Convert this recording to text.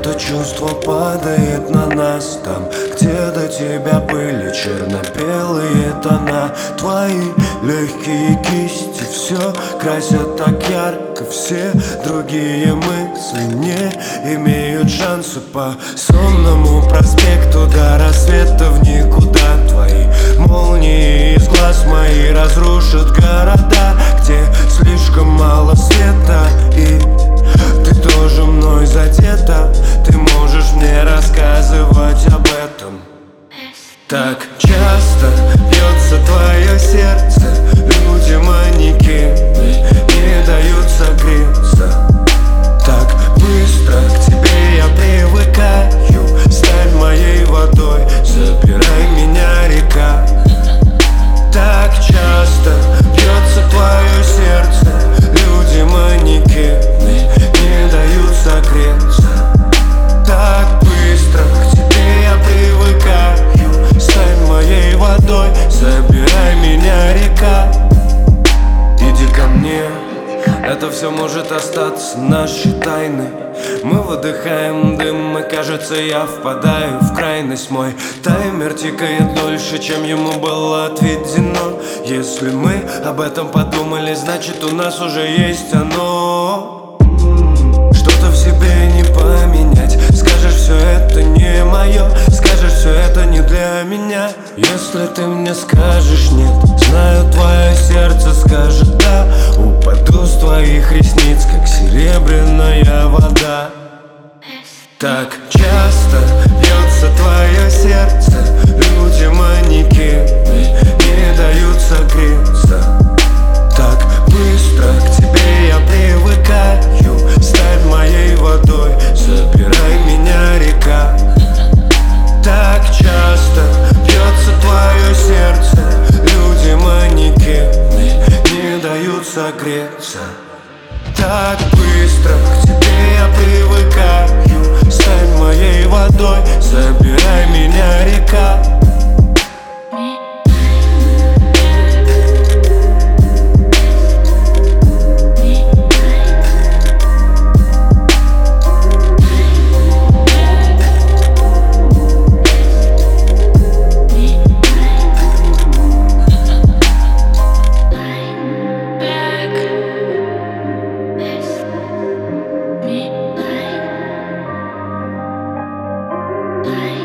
Это чувство падает на нас там, где до тебя были черно-белые тона. Твои легкие кисти все красят так ярко. Все другие мысли не имеют шанса. По сонному проспекту до рассвета в никуда. Твои молнии из глаз мои разрушат города, где слишком мало света. И ты тоже мной задета. Ты можешь мне рассказывать об этом. Так часто бьется твое сердце. Люди манекены не дают согреться. Так быстро к тебе я привыкаю. Стань моей водой, забирай меня, река. Так часто бьется твое сердце. Люди манекены не дают согреться. Так быстро к тебе я привыкаю. Стань моей водой, забирай меня, река. Иди ко мне, это все может остаться нашей тайной. Мы выдыхаем дым, и кажется, я впадаю в крайность. Мой таймер тикает дольше, чем ему было отведено. Если мы об этом подумали, значит у нас уже есть оно. Что-то в себе не поменять. Скажешь, все это не мое. Скажешь, все это не для меня. Если ты мне скажешь нет, знаю, твое сердце скажет да. Упаду с твоих ресниц, как серебряная вода. Так часто бьется твое сердце. Люди манекены не дают согреться. Так быстро к тебе я привыкаю. Стань моей водой, забирай меня, река. Так часто бьется твое сердце. Люди манекены не дают согреться. Так быстро к тебе я привыкаю. Стань моей водой, забирай меня, река. Bye.